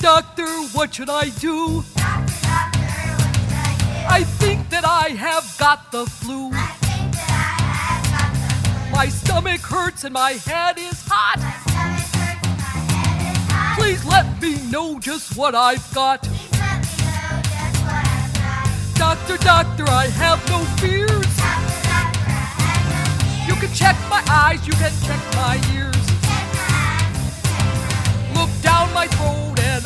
doctor, what should I do? I think that I have got the flu. My stomach hurts and my head is hot. Please let me know just what I've got. Doctor, doctor, I have no fears. You can check my eyes, you can check my ears. Look down my throat and